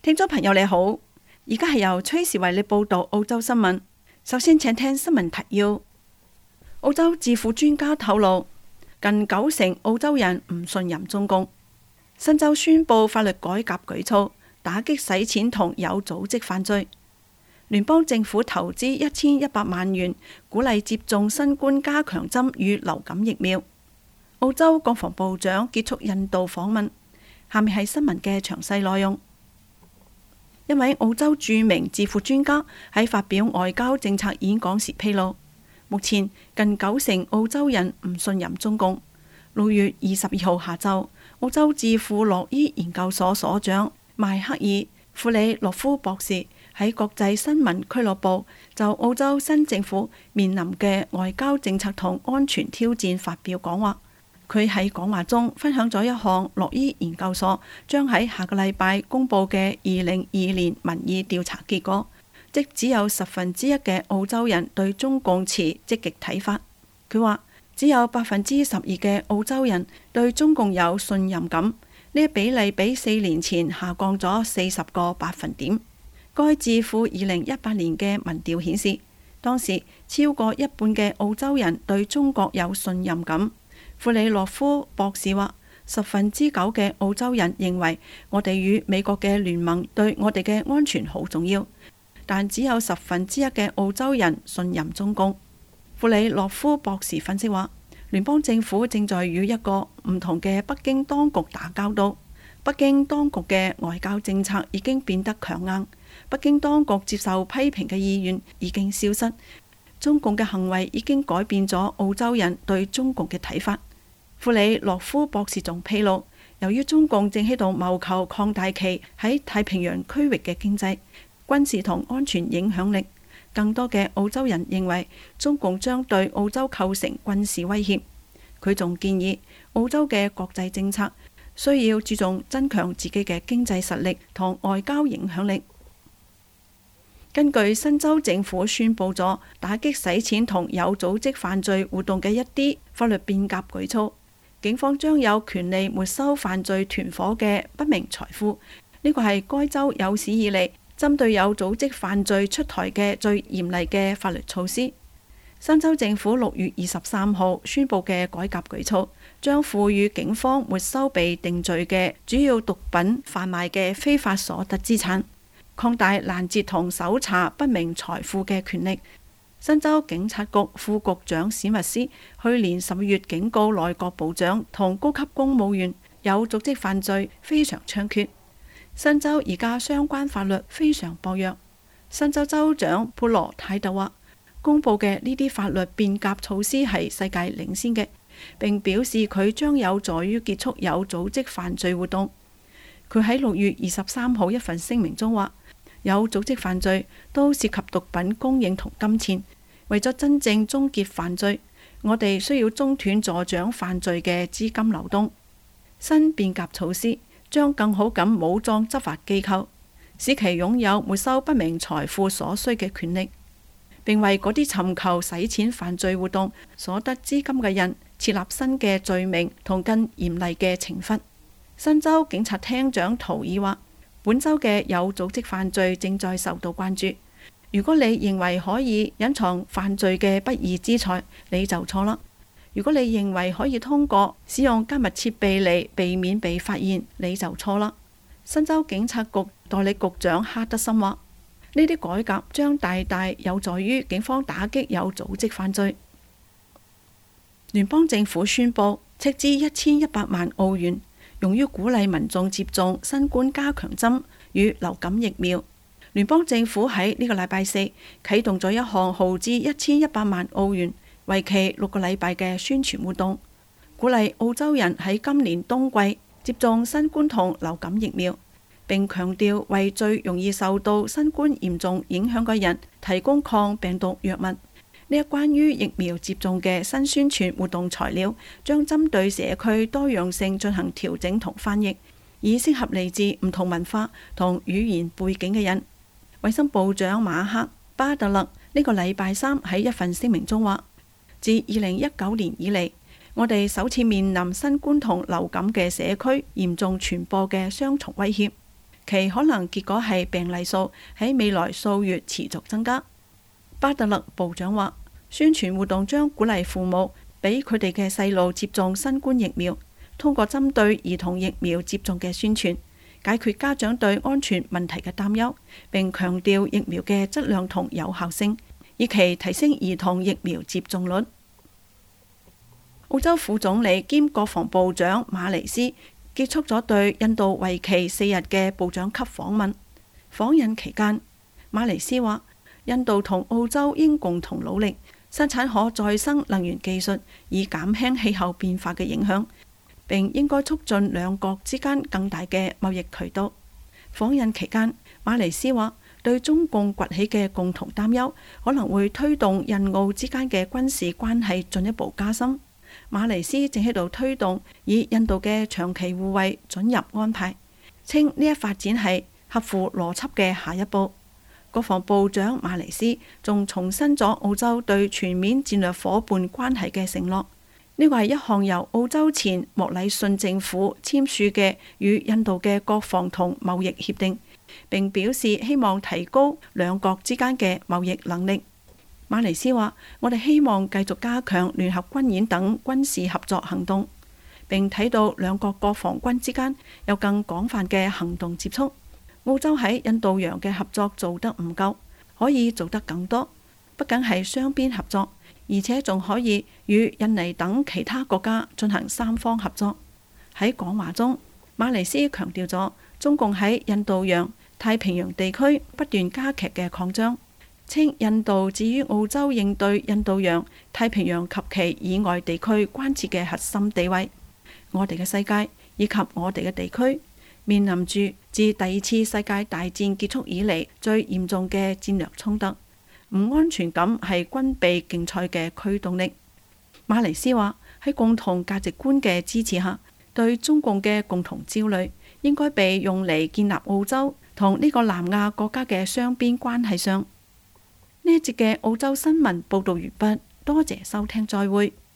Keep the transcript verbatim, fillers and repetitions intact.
聽眾朋友你好，而家係由崔時為你報道澳洲新聞。首先請聽新聞提要。澳洲智庫專家透露，近九成澳洲人唔信任中共。新州宣布法律改革舉措，打擊洗錢同有組織犯罪。聯邦政府投資一千一百萬元，鼓勵接種新冠加強針與流感疫苗。澳洲國防部長結束印度訪問。下面係新聞嘅詳細內容。一位澳洲著名智庫專家喺發表外交政策演講時披露，目前近九成澳洲人唔信任中共。六月二十二號下晝，澳洲智庫洛伊研究所所長邁克爾·庫里洛夫博士喺國際新聞俱樂部就澳洲新政府面臨嘅外交政策同安全挑戰發表講話。佢喺講話中分享咗一項洛伊研究所將喺下個禮拜公佈嘅二零二二年民意調查結果，即只有十分之一嘅澳洲人對中共持積極睇法。佢話只有百分之十二嘅澳洲人對中共有信任感，呢一比例比四年前下降咗四十個百分點。該智庫二零一八年嘅民調顯示，當時超過一半嘅澳洲人對中國有信任感。庫里洛夫博士話，十分之九嘅澳洲人認為我哋與美國嘅聯盟對我哋嘅安全好重要，但只有十分之一嘅澳洲人信任中共。庫里洛夫博士分析話，聯邦政府正在與一個唔同嘅北京當局打交道。北京當局嘅外交政策已經變得強硬，北京當局接受批評嘅意願已經消失，中共嘅行為已經改變咗澳洲人對中共嘅睇法。庫里洛夫博士仲披露，由於中共正喺度謀求擴大其喺太平洋區域嘅經濟、軍事同安全影響力，更多嘅澳洲人認為中共將對澳洲構成軍事威脅。佢仲建議澳洲嘅國際政策需要注重增強自己嘅經濟實力同外交影響力。根據新州政府宣布咗打擊洗錢同有組織犯罪活動嘅一啲法律變革舉措，警方將有權利沒收犯罪團伙嘅不明財富。呢個係該州有史以嚟針對有組織犯罪出台嘅最嚴厲嘅法律措施。新州政府六月二十三號宣布嘅改革舉措，將賦予警方沒收被定罪嘅主要毒品販賣嘅非法所得資產，擴大攔截同搜查不明財富嘅權力。新州警察局副局長史密斯去年十月警告內閣部長同高級公務員，有組織犯罪非常猖獗。新州而家相關法律非常薄弱。新州州長佩羅泰特話，公布嘅呢啲法律變革措施係世界領先嘅，並表示佢將有助於結束有組織犯罪活動。佢喺六月二十三號一份聲明中話，有組織犯罪都涉及毒品供應同金錢，為咗真正終結犯罪，我哋需要中斷助長犯罪嘅資金流動。新變革措施將更好咁武裝執法機構，使其擁有沒收不明財富所需嘅權力，並為嗰啲尋求洗錢犯罪活動所得資金嘅人設立新嘅罪名同更嚴厲嘅懲罰。新州警察廳長圖爾話，本州嘅有組織犯罪正在受到關注。如果你認為可以隱藏犯罪嘅不義之財，你就錯啦。如果你認為可以通過使用加密設備嚟避免被發現，你就錯啦。新州警察局代理局長哈德森話，呢啲改革將大大有助於警方打擊有組織犯罪。聯邦政府宣布斥資一千一百萬澳元，用於鼓勵民眾接種新冠加強針與流感疫苗。聯邦政府喺呢個禮拜四啟動咗一項耗資一千一百萬澳元、為期六個禮拜嘅宣傳活動，鼓勵澳洲人喺今年冬季接種新冠同流感疫苗，並強調為最容易受到新冠嚴重影響嘅人提供抗病毒藥物。呢一關於疫苗接種嘅新宣傳活動材料將針對社區多樣性進行調整同翻譯，以適合嚟自唔同文化同語言背景嘅人。衛生部長馬克巴特勒呢個禮拜三喺一份聲明中話，自二零一九年以嚟，我哋首次面臨新冠同流感嘅社區嚴重傳播嘅雙重威脅。 其可能結果係病例數喺未來數月持續增加。巴特勒部長話，宣傳活動將鼓勵父母俾佢哋嘅細路接種新冠疫苗，通過針對兒童疫苗接種嘅宣傳，解決家長對安全問題嘅擔憂，並強調疫苗嘅質量同有效性，以期提升兒童疫苗接種率。澳洲副總理兼國防部長馬尼斯結束咗對印度為期四日嘅部長級訪問。訪印期間，馬尼斯話，印度同澳洲應共同努力生產可再生能源技術，以減輕氣候變化嘅影響，並應該促進兩國之間更大嘅貿易渠道。訪印期間，馬尼斯話，對中共崛起嘅共同擔憂可能會推動印澳之間嘅軍事關係進一步加深。馬尼斯正喺度推動以印度嘅長期護衛准入安排，稱呢一發展係合乎邏輯嘅下一步。國防部長馬尼斯仲重申咗澳洲對全面戰略夥伴關係嘅承諾，呢個係一項由澳洲前莫禮遜政府簽署嘅與印度嘅國防同貿易協定，並表示希望提高兩國之間嘅貿易能力。馬尼斯話，我哋希望繼續加強聯合軍演等軍事合作行動，並睇到兩國國防軍之間有更廣泛嘅行動接觸。澳洲喺印度洋嘅合作做得唔夠，可以做得更多，不僅係雙邊合作，而且仲可以與印尼等其他國家進行三方合作。喺講話中，馬尼斯強調咗中共喺印度洋、太平洋地區不斷加劇嘅擴張，稱印度至於澳洲應對印度洋、太平洋及其以外地區關切嘅核心地位。我哋嘅世界以及我哋嘅地區面臨住自第二次世界大戰結束以嚟最嚴重嘅戰略衝突，唔安全感係軍備競賽嘅驅動力。馬尼斯話，喺共同價值觀嘅支持下，對中共嘅共同焦慮應該被用嚟建立澳洲同呢個南亞國家嘅雙邊關係上。呢一節嘅澳洲新聞報道完畢，多謝收聽，再會。